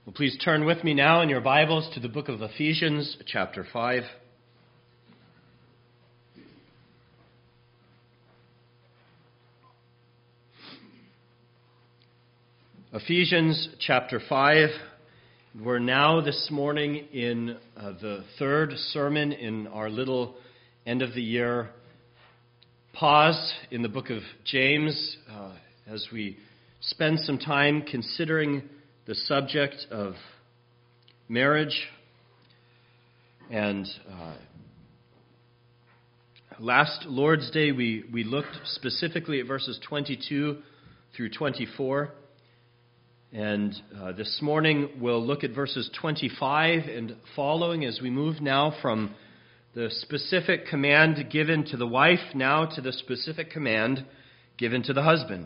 Well, please turn with me now in your Bibles to the book of Ephesians, chapter 5. Ephesians chapter 5. We're now this morning in the third sermon in our little end of the year pause in the book of James as we spend some time considering the subject of marriage. And last Lord's Day, we looked specifically at verses 22 through 24. And this morning, we'll look at verses 25 and following as we move now from the specific command given to the wife now to the specific command given to the husband.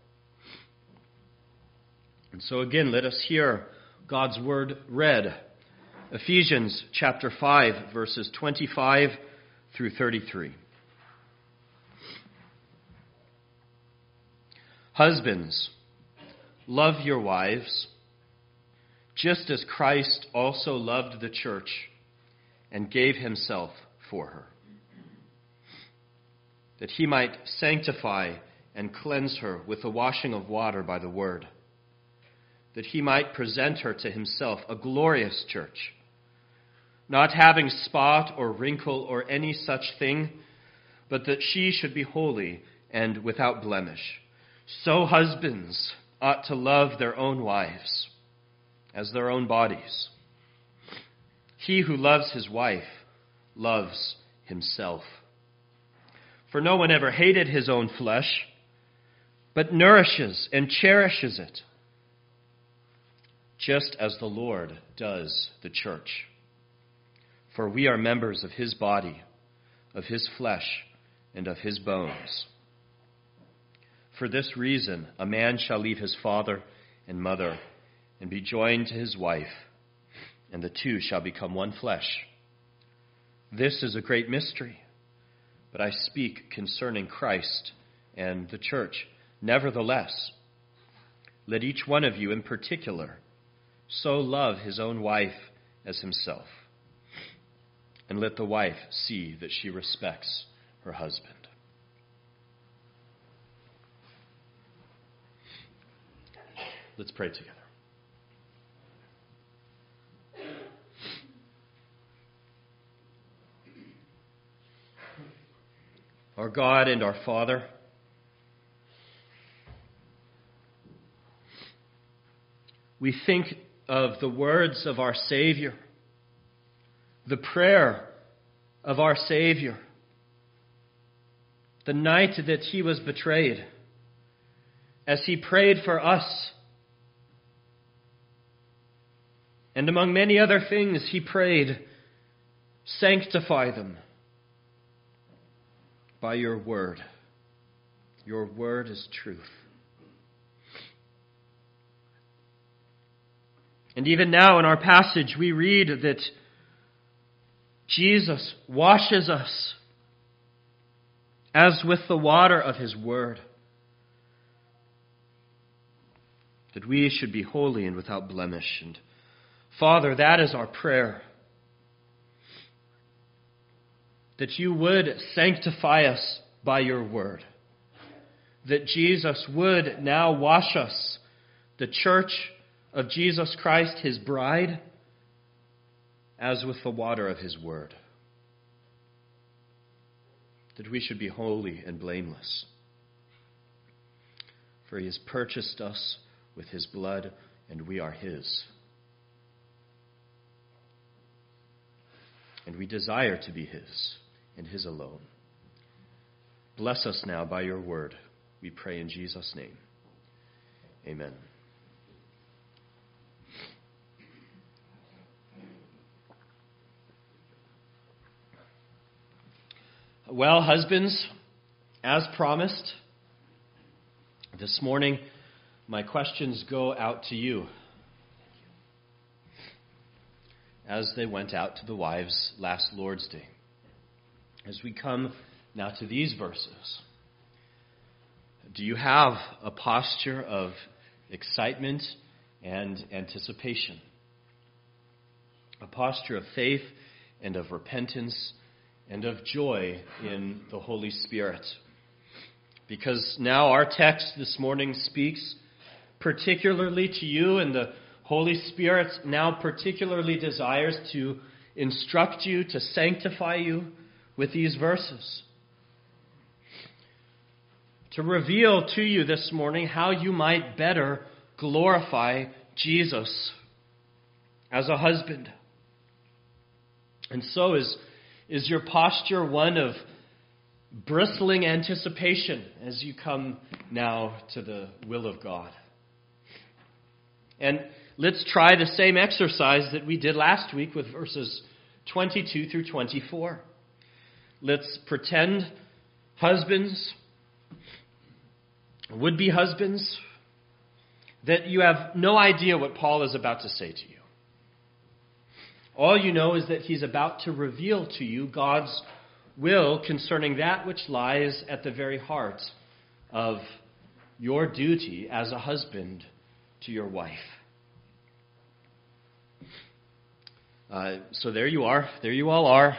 And so again, let us hear God's word read. Ephesians chapter 5, verses 25 through 33. Husbands, love your wives, just as Christ also loved the church and gave himself for her, that he might sanctify and cleanse her with the washing of water by the word, that he might present her to himself a glorious church, not having spot or wrinkle or any such thing, but that she should be holy and without blemish. So husbands ought to love their own wives as their own bodies. He who loves his wife loves himself. For no one ever hated his own flesh, but nourishes and cherishes it, just as the Lord does the church. For we are members of his body, of his flesh, and of his bones. For this reason, a man shall leave his father and mother and be joined to his wife, and the two shall become one flesh. This is a great mystery, but I speak concerning Christ and the church. Nevertheless, let each one of you in particular so love his own wife as himself, and let the wife see that she respects her husband. Let's pray together. Our God and our Father, we think of the words of our Savior, the prayer of our Savior, the night that he was betrayed, as he prayed for us. And among many other things, he prayed, sanctify them by your word. Your word is truth. And even now in our passage, we read that Jesus washes us as with the water of his word, that we should be holy and without blemish. And Father, that is our prayer, that you would sanctify us by your word, that Jesus would now wash us, the church of Jesus Christ, his bride, as with the water of his word, that we should be holy and blameless. For he has purchased us with his blood, and we are his. And we desire to be his, and his alone. Bless us now by your word, we pray in Jesus' name. Amen. Well, husbands, as promised, this morning my questions go out to you, as they went out to the wives last Lord's Day. As we come now to these verses, do you have a posture of excitement and anticipation. A posture of faith and of repentance and of joy in the Holy Spirit. Because now our text this morning speaks particularly to you, and the Holy Spirit now particularly desires to instruct you, to sanctify you with these verses. To reveal to you this morning how you might better glorify Jesus as a husband. And so is your posture one of bristling anticipation as you come now to the will of God? And let's try the same exercise that we did last week with verses 22 through 24. Let's pretend husbands, would-be husbands, that you have no idea what Paul is about to say to you. All you know is that he's about to reveal to you God's will concerning that which lies at the very heart of your duty as a husband to your wife. So there you are. There you all are,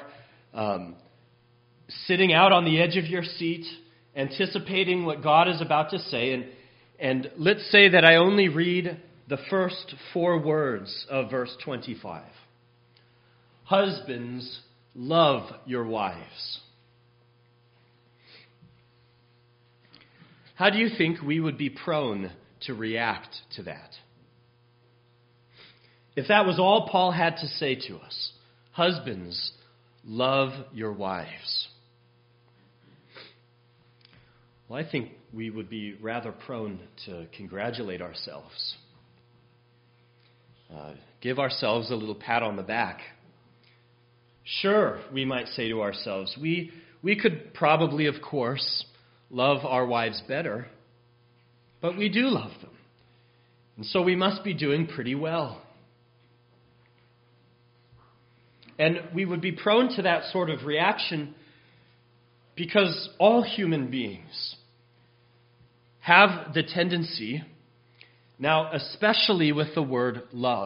sitting out on the edge of your seat, anticipating what God is about to say. And let's say that I only read the first 4 words of verse 25. Husbands, love your wives. How do you think we would be prone to react to that? If that was all Paul had to say to us, husbands, love your wives. Well, I think we would be rather prone to congratulate ourselves. Give ourselves a little pat on the back. Sure, we might say to ourselves, we could probably, of course, love our wives better, but we do love them. And so we must be doing pretty well. And we would be prone to that sort of reaction because all human beings have the tendency, now especially with the word love,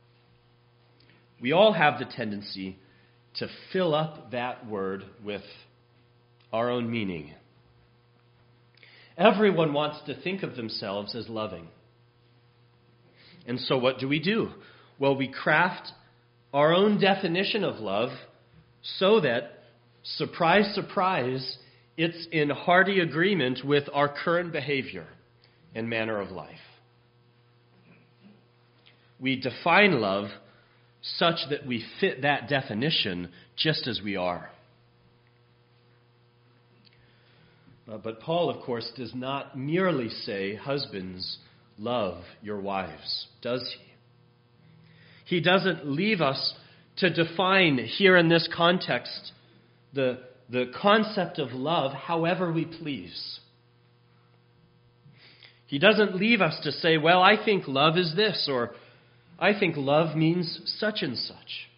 we all have the tendency to fill up that word with our own meaning. Everyone wants to think of themselves as loving. And so what do? Well, we craft our own definition of love so that, surprise, surprise, it's in hearty agreement with our current behavior and manner of life. We define love such that we fit that definition just as we are. But Paul, of course, does not merely say, husbands, love your wives, does he? He doesn't leave us to define here in this context the concept of love however we please. He doesn't leave us to say, well, I think love is this, or I think love means such and such.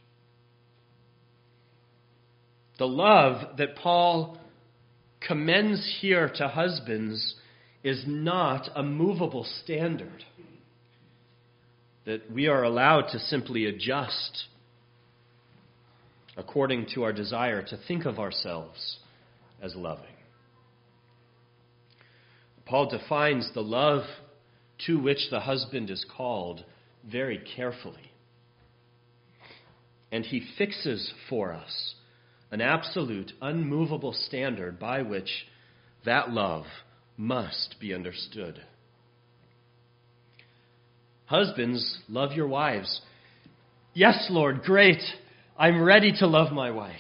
The love that Paul commends here to husbands is not a movable standard that we are allowed to simply adjust according to our desire to think of ourselves as loving. Paul defines the love to which the husband is called very carefully. And he fixes for us an absolute, unmovable standard by which that love must be understood. Husbands, love your wives. Yes, Lord, great. I'm ready to love my wife.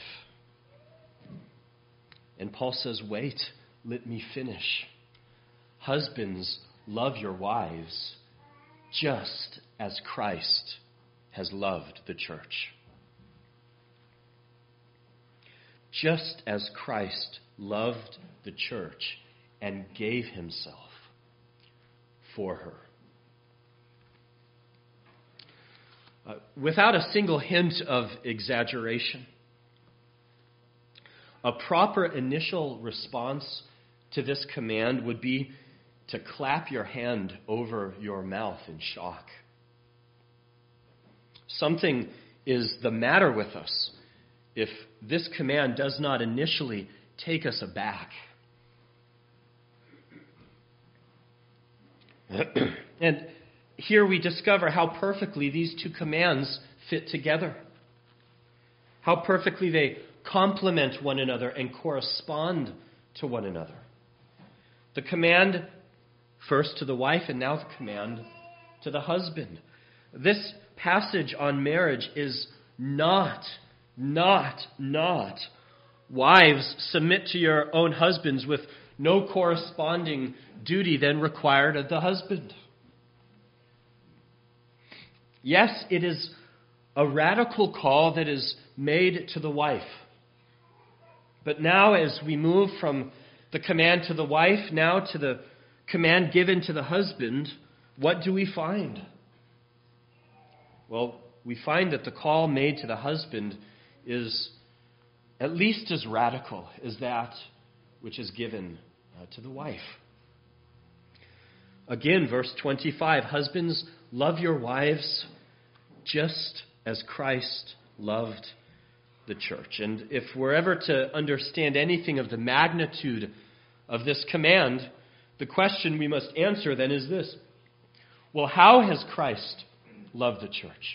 And Paul says, wait, let me finish. Husbands, love your wives just as Christ has loved the church. Just as Christ loved the church and gave himself for her. Without a single hint of exaggeration, a proper initial response to this command would be to clap your hand over your mouth in shock. Something is the matter with us if this command does not initially take us aback. And here we discover how perfectly these two commands fit together. How perfectly they complement one another and correspond to one another. The command first to the wife and now the command to the husband. This passage on marriage is not wives, submit to your own husbands with no corresponding duty then required of the husband. Yes, it is a radical call that is made to the wife. But now as we move from the command to the wife, now to the command given to the husband, what do we find? Well, we find that the call made to the husband is at least as radical as that which is given to the wife. Again, verse 25, husbands, love your wives just as Christ loved the church. And if we're ever to understand anything of the magnitude of this command, the question we must answer then is this: well, how has Christ loved the church?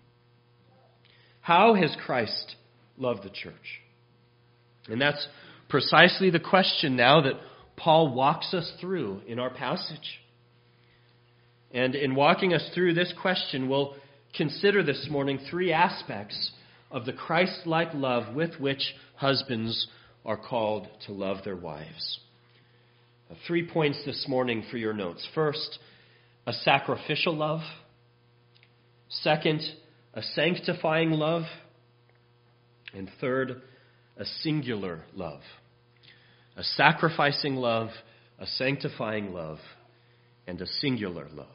How has Christ loved the church? And that's precisely the question now that Paul walks us through in our passage. And in walking us through this question, we'll consider this morning three aspects of the Christ-like love with which husbands are called to love their wives. 3 points this morning for your notes. First, a sacrificial love. Second, a sanctifying love. And third, a singular love. A sacrificing love, a sanctifying love, and a singular love.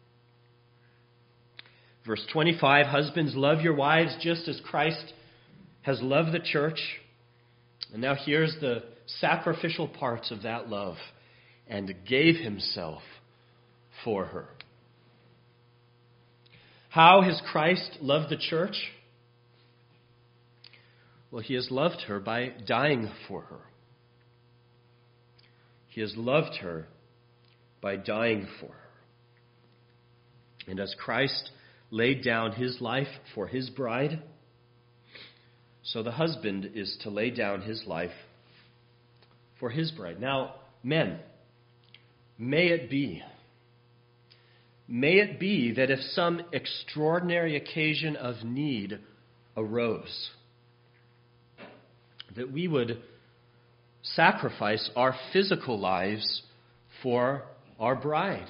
Verse 25, husbands, love your wives just as Christ has loved the church. And now here's the sacrificial parts of that love. And gave himself for her. How has Christ loved the church? Well, he has loved her by dying for her. He has loved her by dying for her. And as Christ laid down his life for his bride, so the husband is to lay down his life for his bride. Now, men, may it be that if some extraordinary occasion of need arose, that we would sacrifice our physical lives for our bride.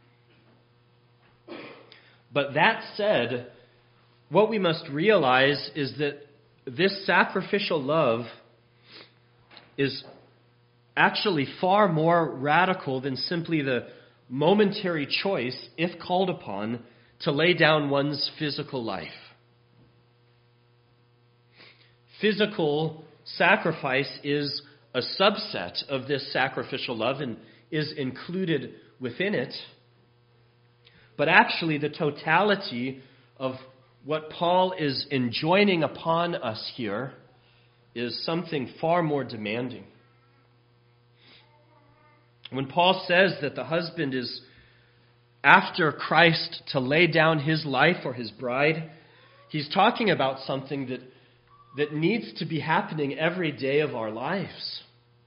But that said, what we must realize is that this sacrificial love is actually far more radical than simply the momentary choice, if called upon, to lay down one's physical life. Physical sacrifice is a subset of this sacrificial love and is included within it. But actually, the totality of what Paul is enjoining upon us here is something far more demanding. When Paul says that the husband is after Christ to lay down his life for his bride, he's talking about something that needs to be happening every day of our lives.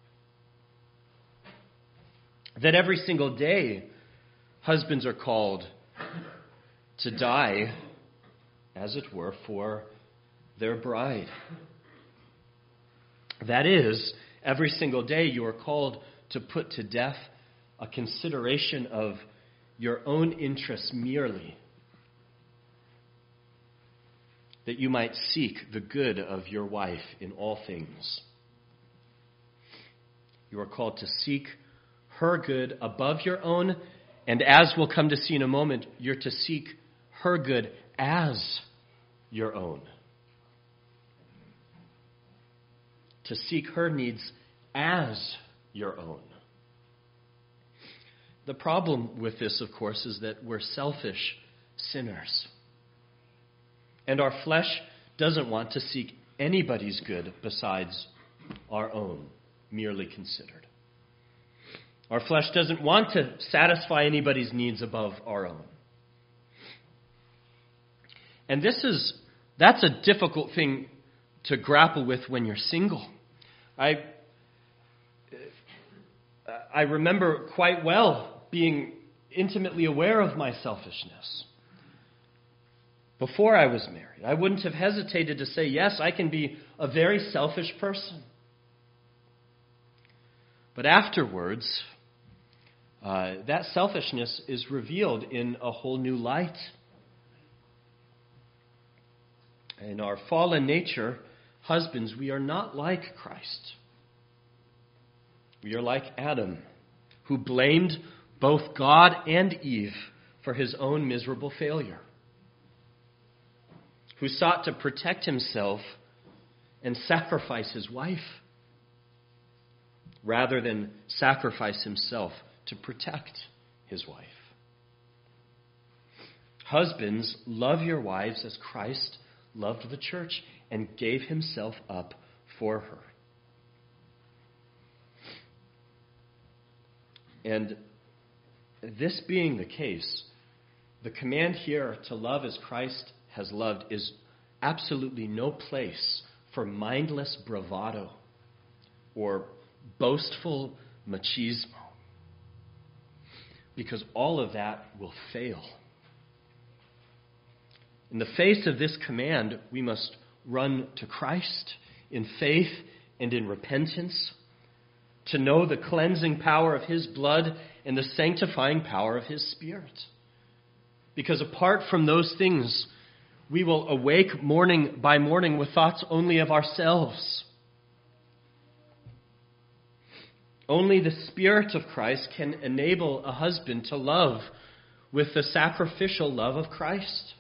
That every single day, husbands are called to die, as it were, for their bride. That is, every single day you are called to put to death a consideration of your own interests merely, that you might seek the good of your wife in all things. You are called to seek her good above your own, and as we'll come to see in a moment, you're to seek her good as your own. To seek her needs as your own. The problem with this, of course, is that we're selfish sinners. And our flesh doesn't want to seek anybody's good besides our own, merely considered. Our flesh doesn't want to satisfy anybody's needs above our own. And that's a difficult thing to grapple with when you're single. I remember quite well being intimately aware of my selfishness. Before I was married, I wouldn't have hesitated to say, yes, I can be a very selfish person. But afterwards, that selfishness is revealed in a whole new light. In our fallen nature, husbands, we are not like Christ. We are like Adam, who blamed both God and Eve for his own miserable failure, who sought to protect himself and sacrifice his wife rather than sacrifice himself to protect his wife. Husbands, love your wives as Christ loved the church and gave himself up for her. And this being the case, the command here to love as Christ has loved is absolutely no place for mindless bravado or boastful machismo, because all of that will fail. In the face of this command, we must run to Christ in faith and in repentance, to know the cleansing power of his blood and the sanctifying power of his Spirit. Because apart from those things, we will awake morning by morning with thoughts only of ourselves. Only the Spirit of Christ can enable a husband to love with the sacrificial love of Christ.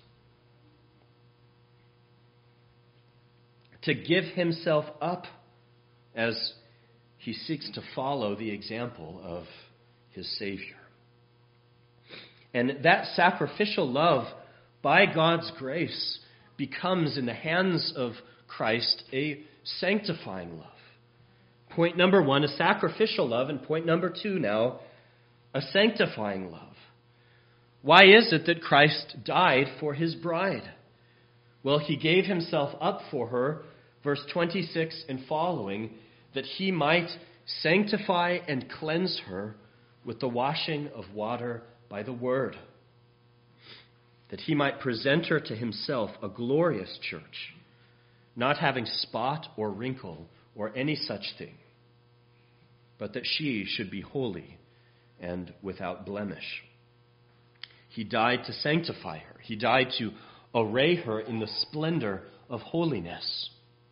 To give himself up as he seeks to follow the example of his Savior. And that sacrificial love, by God's grace, becomes in the hands of Christ a sanctifying love. Point number one, a sacrificial love, and point number two now, a sanctifying love. Why is it that Christ died for his bride? Well, he gave himself up for her, verse 26 and following, that he might sanctify and cleanse her with the washing of water by the word, that he might present her to himself a glorious church, not having spot or wrinkle or any such thing, but that she should be holy and without blemish. He died to sanctify her. He died to array her in the splendor of holiness.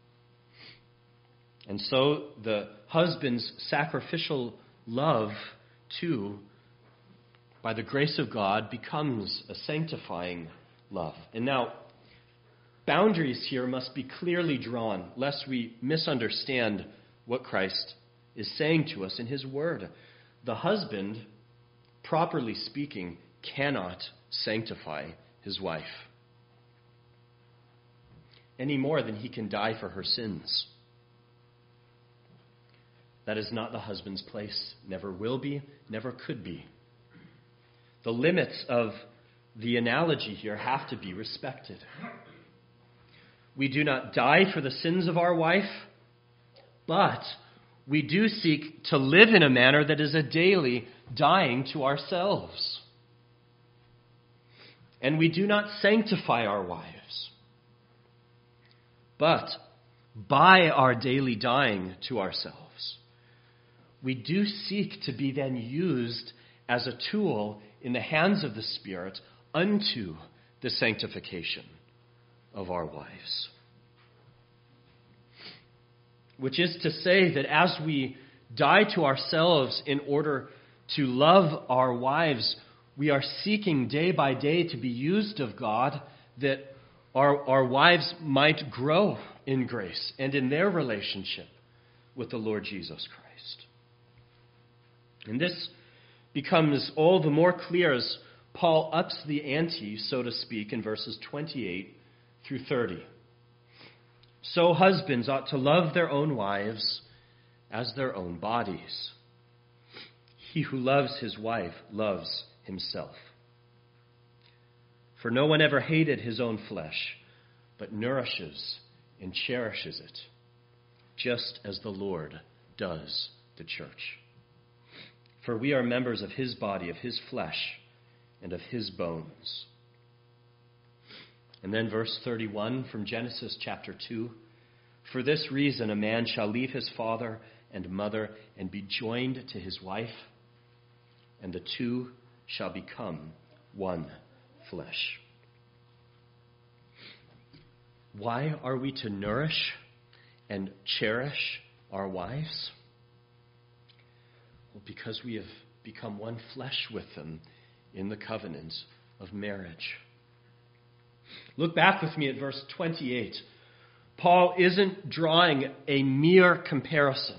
And so the husband's sacrificial love, too, by the grace of God, becomes a sanctifying love. And now, boundaries here must be clearly drawn, lest we misunderstand what Christ is saying to us in his word. The husband, properly speaking, cannot sanctify his wife any more than he can die for her sins. That is not the husband's place, never will be, never could be. The limits of the analogy here have to be respected. We do not die for the sins of our wife, but we do seek to live in a manner that is a daily dying to ourselves. And we do not sanctify our wives, but by our daily dying to ourselves, we do seek to be then used as a tool in the hands of the Spirit unto the sanctification of our wives. Which is to say that as we die to ourselves in order to love our wives, we are seeking day by day to be used of God, that our wives might grow in grace and in their relationship with the Lord Jesus Christ. And this becomes all the more clear as Paul ups the ante, so to speak, in verses 28 through 30. So husbands ought to love their own wives as their own bodies. He who loves his wife loves himself. For no one ever hated his own flesh, but nourishes and cherishes it, just as the Lord does the church. For we are members of his body, of his flesh, and of his bones. And then verse 31 from Genesis chapter 2. For this reason a man shall leave his father and mother and be joined to his wife, and the two shall become one flesh. Why are we to nourish and cherish our wives? Well, because we have become one flesh with them in the covenant of marriage. Look back with me at verse 28. Paul isn't drawing a mere comparison.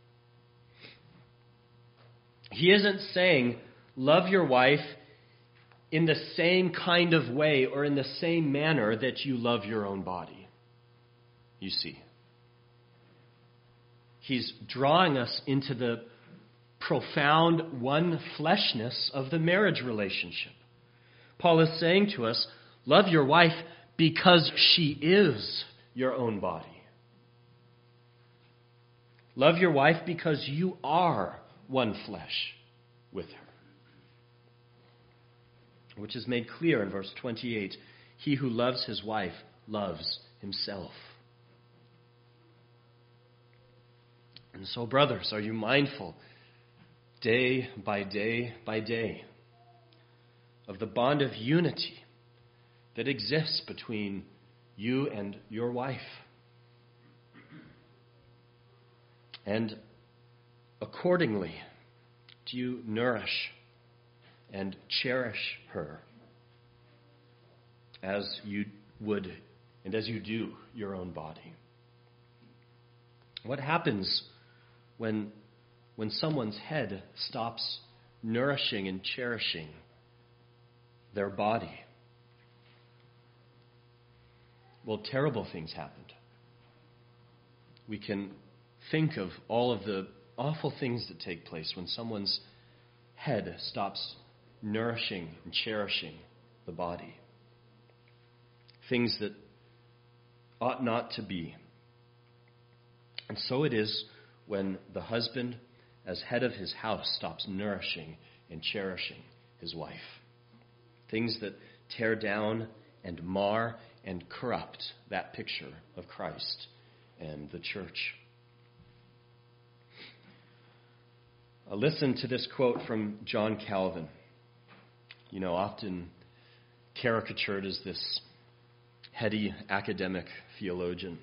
He isn't saying, love your wife in the same kind of way or in the same manner that you love your own body. You see. He's drawing us into the profound one-fleshness of the marriage relationship. Paul is saying to us, love your wife because she is your own body. Love your wife because you are one flesh with her. Which is made clear in verse 28. He who loves his wife loves himself. And so, brothers, are you mindful day by day by day of the bond of unity that exists between you and your wife? And accordingly, do you nourish and cherish her as you would and as you do your own body? What happens when someone's head stops nourishing and cherishing their body? Well, terrible things happened. We can think of all of the awful things that take place when someone's head stops nourishing and cherishing the body. Things that ought not to be. And so it is when the husband, as head of his house, stops nourishing and cherishing his wife. Things that tear down and mar and corrupt that picture of Christ and the church. Listen to this quote from John Calvin. You know, often caricatured as this heady academic theologian.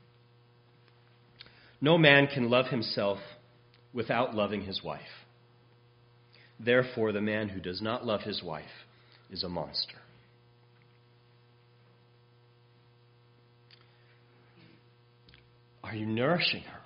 No man can love himself without loving his wife. Therefore, the man who does not love his wife is a monster. Are you nourishing her?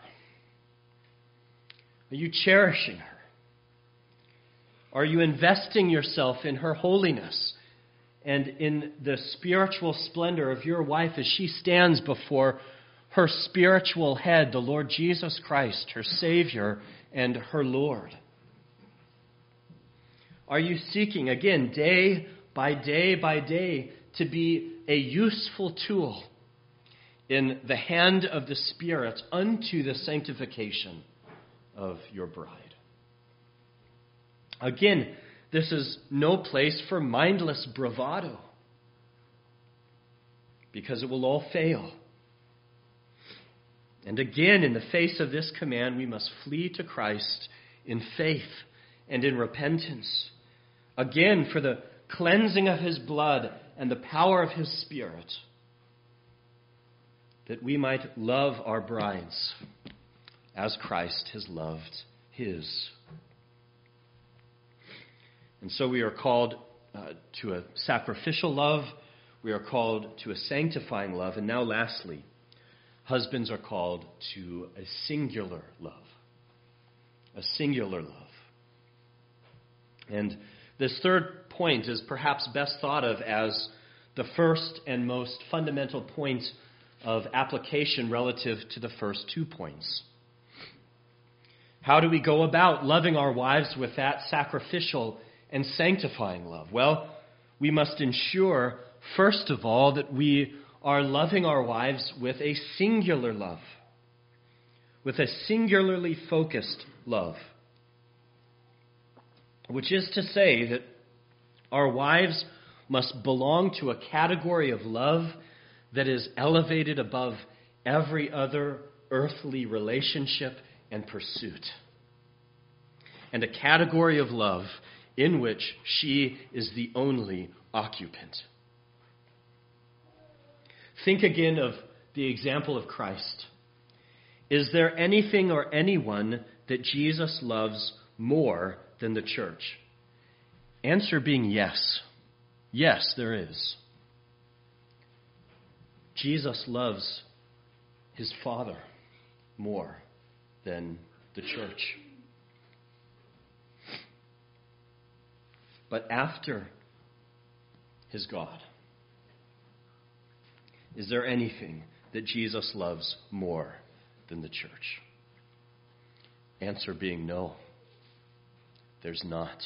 Are you cherishing her? Are you investing yourself in her holiness and in the spiritual splendor of your wife as she stands before her spiritual head, the Lord Jesus Christ, her Savior and her Lord? Are you seeking, again, day by day, to be a useful tool in the hand of the Spirit unto the sanctification of your bride? Again, this is no place for mindless bravado, because it will all fail. And again, in the face of this command, we must flee to Christ in faith and in repentance. Again, for the cleansing of his blood and the power of his Spirit, that we might love our brides as Christ has loved his. And so we are called to a sacrificial love. We are called to a sanctifying love. And now lastly, husbands are called to a singular love. A singular love. And this third point is perhaps best thought of as the first and most fundamental point of application relative to the first 2 points. How do we go about loving our wives with that sacrificial and sanctifying love? Well, we must ensure, first of all, that we are loving our wives with a singular love, with a singularly focused love, which is to say that our wives must belong to a category of love that is elevated above every other earthly relationship and pursuit, and a category of love in which she is the only occupant. Think again of the example of Christ. Is there anything or anyone that Jesus loves more than the church? Answer being yes. Yes, there is. Jesus loves his Father more than the church. But after his God, is there anything that Jesus loves more than the church? Answer being no, there's not.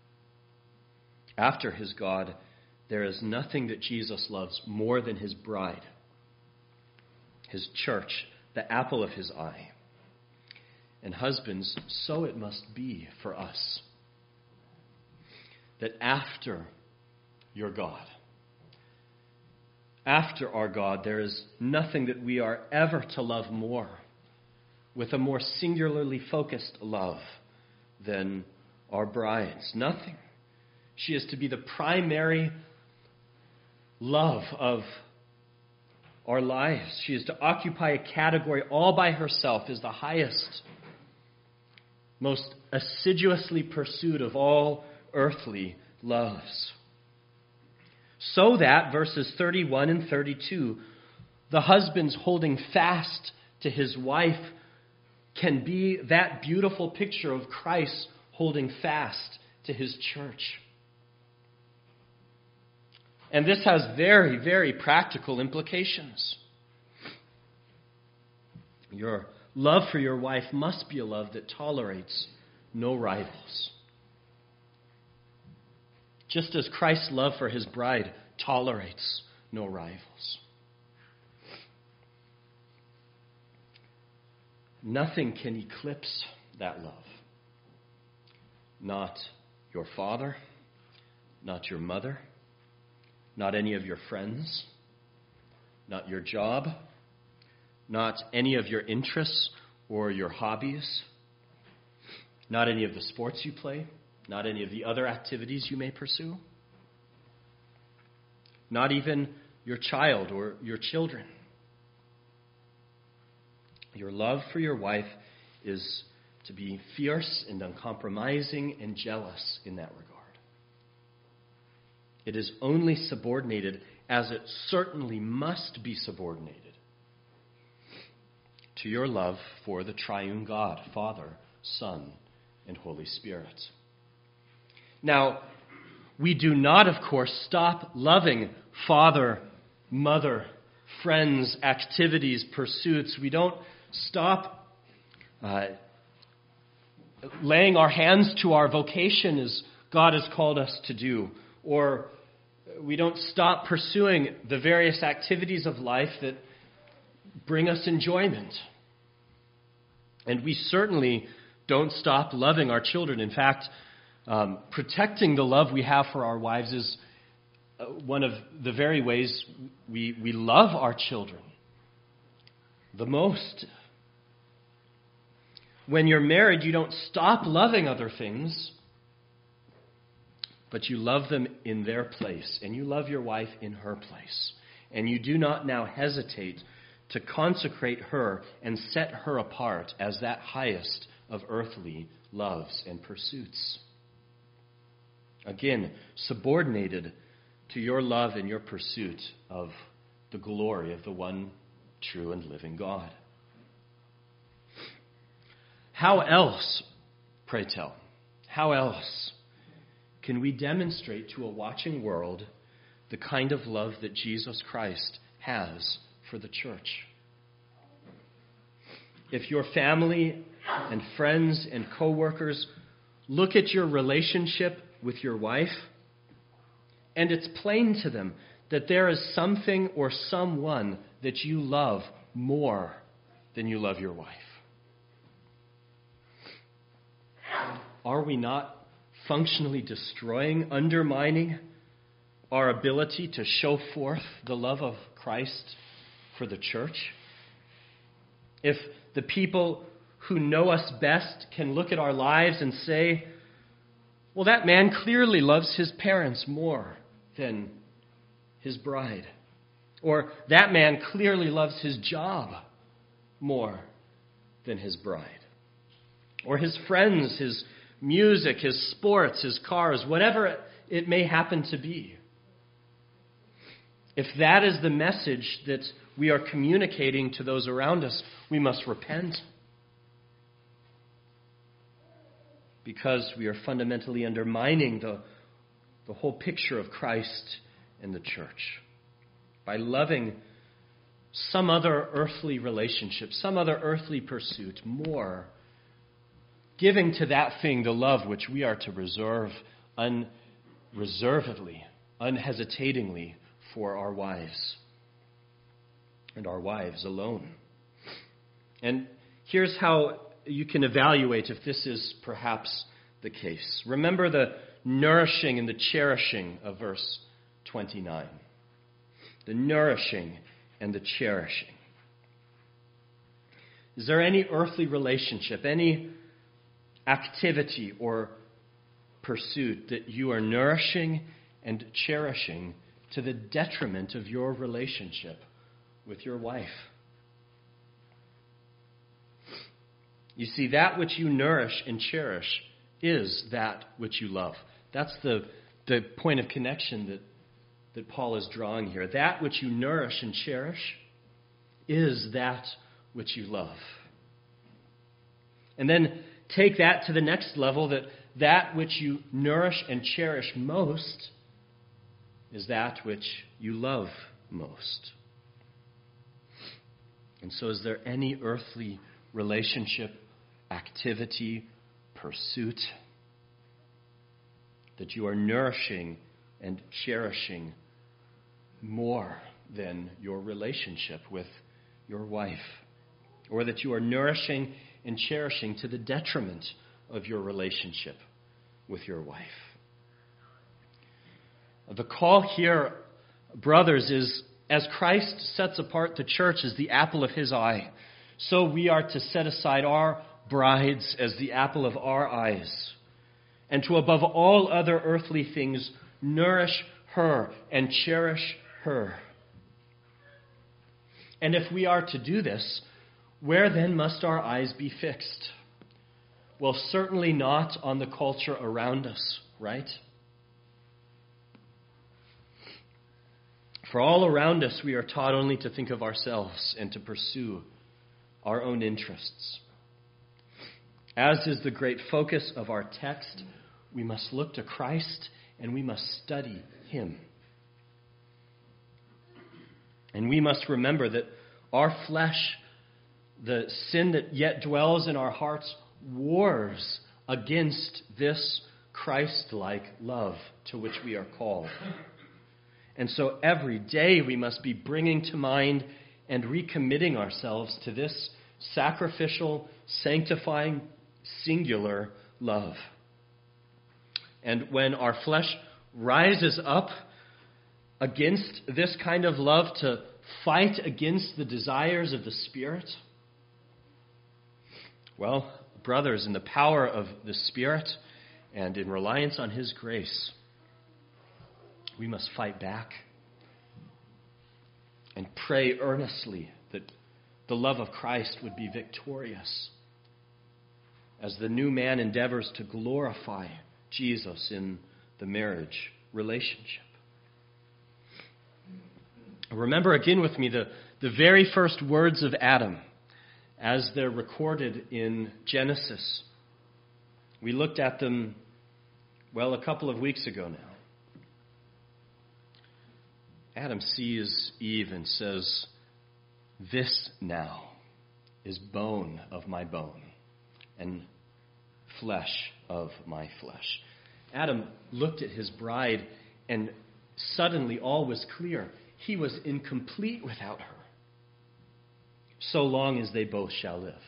After his God, there is nothing that Jesus loves more than his bride, his church, the apple of his eye. And husbands, so it must be for us, that after your God, after our God, there is nothing that we are ever to love more, with a more singularly focused love than our brides. Nothing. She is to be the primary love of our lives. She is to occupy a category all by herself as the highest, most assiduously pursued of all earthly loves. So that, verses 31 and 32, the husband's holding fast to his wife can be that beautiful picture of Christ holding fast to his church. And this has very, very practical implications. Your love for your wife must be a love that tolerates no rivals. Just as Christ's love for his bride tolerates no rivals. Nothing can eclipse that love. Not your father, not your mother, not any of your friends, not your job, not any of your interests or your hobbies, not any of the sports you play, not any of the other activities you may pursue, not even your child or your children. Your love for your wife is to be fierce and uncompromising and jealous in that regard. It is only subordinated, as it certainly must be subordinated, to your love for the triune God, Father, Son, and Holy Spirit. Now, we do not, of course, stop loving father, mother, friends, activities, pursuits. We don't stop laying our hands to our vocation as God has called us to do, or we don't stop pursuing the various activities of life that bring us enjoyment. And we certainly don't stop loving our children. In fact, protecting the love we have for our wives is one of the very ways we love our children the most. When you're married, you don't stop loving other things, but you love them in their place, and you love your wife in her place. And you do not now hesitate to consecrate her and set her apart as that highest of earthly loves and pursuits. Again, subordinated to your love and your pursuit of the glory of the one true and living God. How else, pray tell, how else can we demonstrate to a watching world the kind of love that Jesus Christ has for the church. If your family and friends and co-workers look at your relationship with your wife, and it's plain to them that there is something or someone that you love more than you love your wife, are we not functionally destroying, undermining our ability to show forth the love of Christ for the church? If the people who know us best can look at our lives and say, well, that man clearly loves his parents more than his bride. Or that man clearly loves his job more than his bride. Or his friends, his music, his sports, his cars, whatever it may happen to be. If that is the message that we are communicating to those around us, we must repent. Because we are fundamentally undermining the whole picture of Christ and the church by loving some other earthly relationship, some other earthly pursuit more, giving to that thing the love which we are to reserve unreservedly, unhesitatingly for our wives and our wives alone. And here's how you can evaluate if this is perhaps the case. Remember the nourishing and the cherishing of verse 29. The nourishing and the cherishing. Is there any earthly relationship, any activity or pursuit that you are nourishing and cherishing to the detriment of your relationship with your wife? You see, that which you nourish and cherish is that which you love. That's the point of connection that Paul is drawing here. That which you nourish and cherish is that which you love. And then take that to the next level, that which you nourish and cherish most is that which you love most. And so is there any earthly relationship, activity, pursuit that you are nourishing and cherishing more than your relationship with your wife? Or that you are nourishing and cherishing to the detriment of your relationship with your wife? The call here, brothers, is as Christ sets apart the church as the apple of his eye, so we are to set aside our brides as the apple of our eyes, and to, above all other earthly things, nourish her and cherish her. And if we are to do this, where then must our eyes be fixed? Well, certainly not on the culture around us, right? For all around us, we are taught only to think of ourselves and to pursue our own interests. As is the great focus of our text, we must look to Christ and we must study him. And we must remember that our flesh, the sin that yet dwells in our hearts, wars against this Christ-like love to which we are called. And so every day we must be bringing to mind and recommitting ourselves to this sacrificial, sanctifying, singular love. And when our flesh rises up against this kind of love to fight against the desires of the Spirit, well, brothers, in the power of the Spirit and in reliance on his grace, we must fight back and pray earnestly that the love of Christ would be victorious as the new man endeavors to glorify Jesus in the marriage relationship. Remember again with me the very first words of Adam as they're recorded in Genesis. We looked at them, a couple of weeks ago now. Adam sees Eve and says, "This now is bone of my bone and flesh of my flesh." Adam looked at his bride, and suddenly all was clear. He was incomplete without her, so long as they both shall live.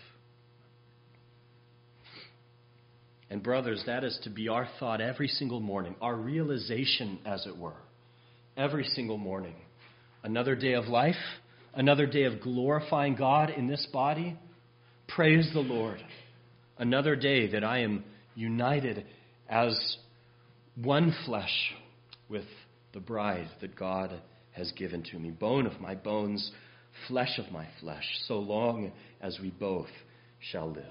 And brothers, that is to be our thought every single morning, our realization, as it were, every single morning. Another day of life, another day of glorifying God in this body. Praise the Lord. Another day that I am united as one flesh with the bride that God has given to me. Bone of my bones, flesh of my flesh, so long as we both shall live.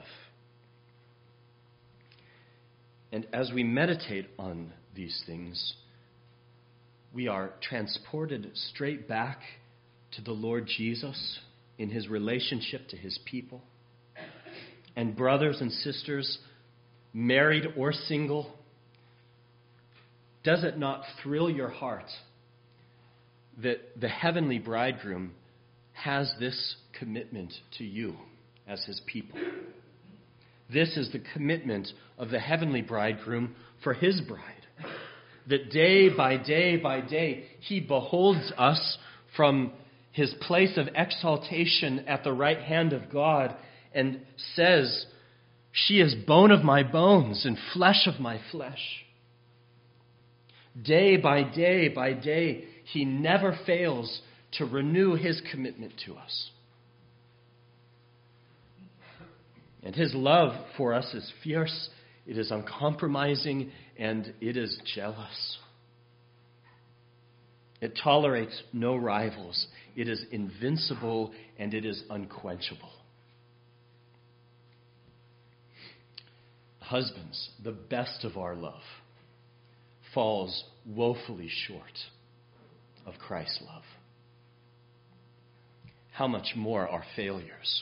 And as we meditate on these things, we are transported straight back to the Lord Jesus in his relationship to his people. And brothers and sisters, married or single, does it not thrill your heart that the heavenly bridegroom has this commitment to you as his people? This is the commitment of the heavenly bridegroom for his bride. That day by day by day, he beholds us from his place of exaltation at the right hand of God and says, "She is bone of my bones and flesh of my flesh." Day by day by day, he never fails to renew his commitment to us. And his love for us is fierce, it is uncompromising, and it is jealous. It tolerates no rivals. It is invincible, and it is unquenchable. Husbands, the best of our love falls woefully short of Christ's love. How much more our failures?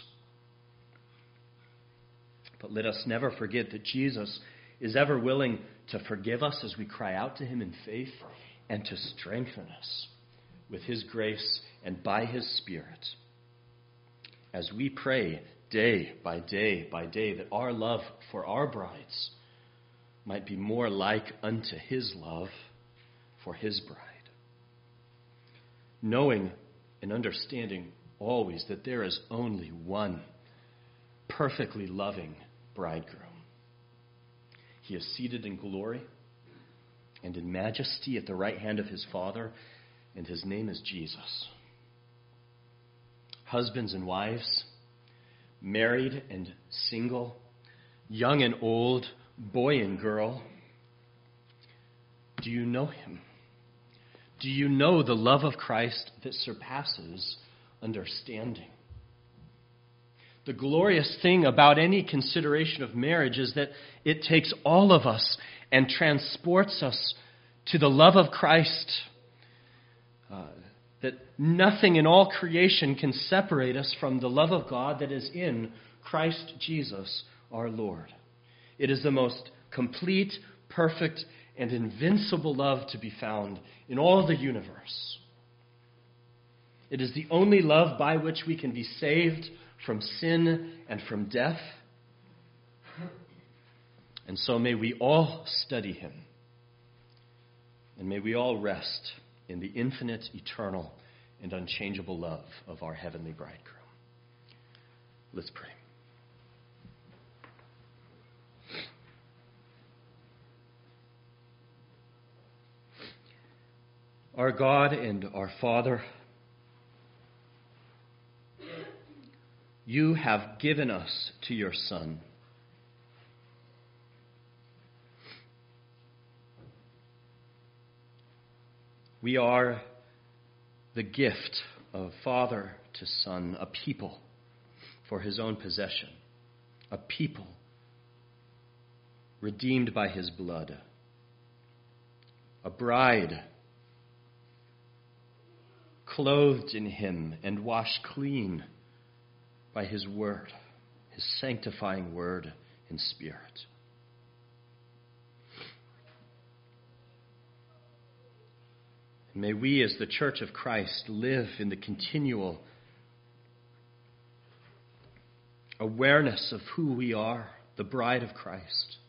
But let us never forget that Jesus is ever willing to forgive us as we cry out to him in faith and to strengthen us with his grace and by his Spirit as we pray day by day by day that our love for our brides might be more like unto his love for his bride. Knowing and understanding always that there is only one perfectly loving bridegroom. He is seated in glory and in majesty at the right hand of his Father, and his name is Jesus. Husbands and wives, married and single, young and old, boy and girl, do you know him? Do you know the love of Christ that surpasses understanding? The glorious thing about any consideration of marriage is that it takes all of us and transports us to the love of Christ. That nothing in all creation can separate us from the love of God that is in Christ Jesus our Lord. It is the most complete, perfect, and invincible love to be found in all the universe. It is the only love by which we can be saved from sin and from death. And so may we all study him. And may we all rest in the infinite, eternal, and unchangeable love of our heavenly bridegroom. Let's pray. Our God and our Father, you have given us to your Son. We are the gift of Father to Son, a people for his own possession, a people redeemed by his blood, a bride clothed in him and washed clean by his word, his sanctifying word and Spirit. May we, as the church of Christ, live in the continual awareness of who we are, the bride of Christ,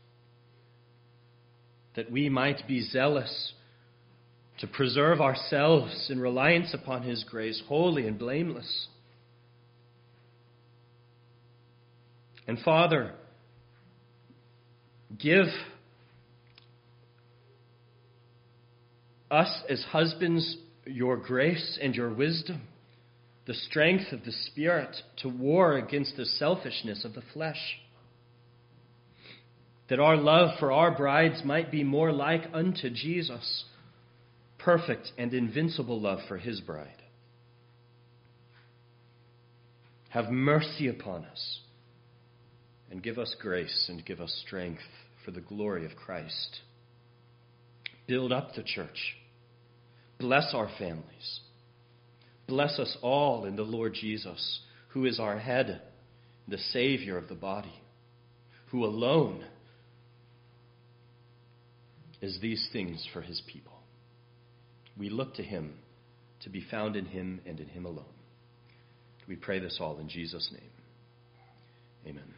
that we might be zealous to preserve ourselves in reliance upon his grace, holy and blameless. And Father, give us as husbands your grace and your wisdom, the strength of the Spirit to war against the selfishness of the flesh, that our love for our brides might be more like unto Jesus, perfect and invincible love for his bride. Have mercy upon us and give us grace and give us strength for the glory of Christ. Build up the church. Bless our families. Bless us all in the Lord Jesus, who is our head, the Savior of the body, who alone is these things for his people. We look to him to be found in him and in him alone. We pray this all in Jesus' name. Amen.